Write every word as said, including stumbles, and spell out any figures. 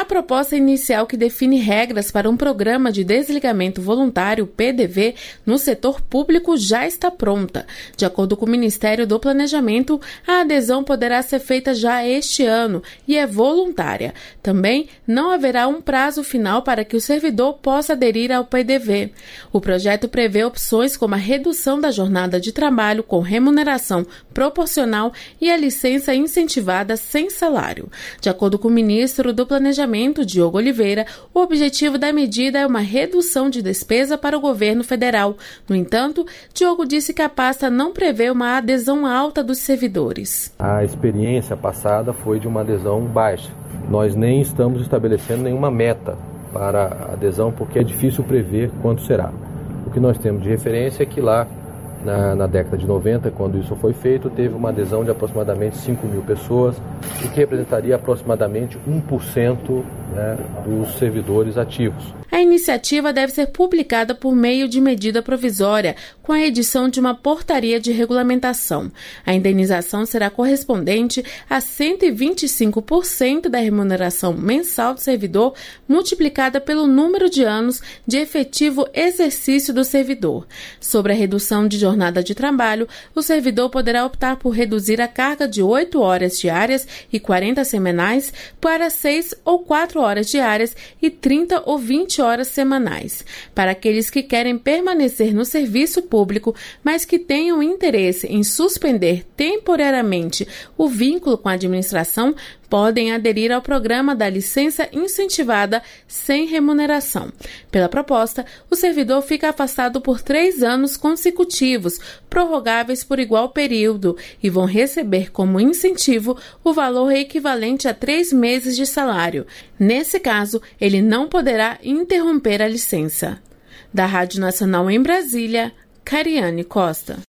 A proposta inicial que define regras para um programa de desligamento voluntário, P D V, no setor público já está pronta. De acordo com o Ministério do Planejamento, a adesão poderá ser feita já este ano e é voluntária. Também não haverá um prazo final para que o servidor possa aderir ao P D V. O projeto prevê opções como a redução da jornada de trabalho com remuneração proporcional e a licença incentivada sem salário. De acordo com o ministro do Planejamento, Diogo Oliveira, o objetivo da medida é uma redução de despesa para o governo federal. No entanto, Diogo disse que a pasta não prevê uma adesão alta dos servidores. A experiência passada foi de uma adesão baixa. Nós nem estamos estabelecendo nenhuma meta para a adesão, porque é difícil prever quanto será. O que nós temos de referência é que lá Na, na década de noventa, quando isso foi feito, teve uma adesão de aproximadamente cinco mil pessoas, o que representaria aproximadamente um por cento, né, dos servidores ativos. A iniciativa deve ser publicada por meio de medida provisória, com a edição de uma portaria de regulamentação. A indenização será correspondente a cento e vinte e cinco por cento da remuneração mensal do servidor, multiplicada pelo número de anos de efetivo exercício do servidor. Sobre a redução de jornada de trabalho, o servidor poderá optar por reduzir a carga de oito horas diárias e quarenta semanais para seis ou quatro horas diárias e trinta ou vinte horas semanais. Para aqueles que querem permanecer no serviço público, mas que tenham interesse em suspender temporariamente o vínculo com a administração, podem aderir ao programa da licença incentivada sem remuneração. Pela proposta, o servidor fica afastado por três anos consecutivos, prorrogáveis por igual período, e vão receber como incentivo o valor equivalente a três meses de salário. Nesse caso, ele não poderá interromper a licença. Da Rádio Nacional em Brasília, Cariane Costa.